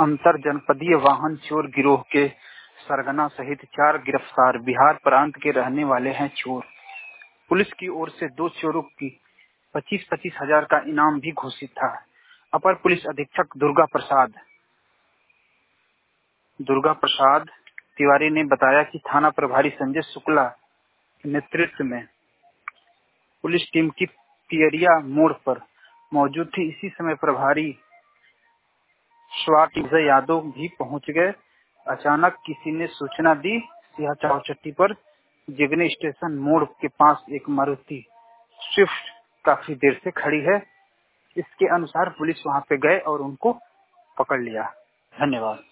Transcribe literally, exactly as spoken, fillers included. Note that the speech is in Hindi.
अंतर जनपदीय वाहन चोर गिरोह के सरगना सहित चार गिरफ्तार। बिहार प्रांत के रहने वाले हैं चोर। पुलिस की ओर से दो चोरों की पच्चीस पच्चीस हजार का इनाम भी घोषित था। अपर पुलिस अधीक्षक दुर्गा प्रसाद दुर्गा प्रसाद तिवारी ने बताया कि थाना प्रभारी संजय शुक्ला के नेतृत्व में पुलिस टीम की पियरिया मोड़ पर मौजूद थी। इसी समय प्रभारी स्वाट विजय यादव भी पहुंच गए। अचानक किसी ने सूचना दी, सिंह चौचट्टी पर जिगनी स्टेशन मोड़ के पास एक मारुति स्विफ्ट काफी देर से खड़ी है। इसके अनुसार पुलिस वहां पे गए और उनको पकड़ लिया। धन्यवाद।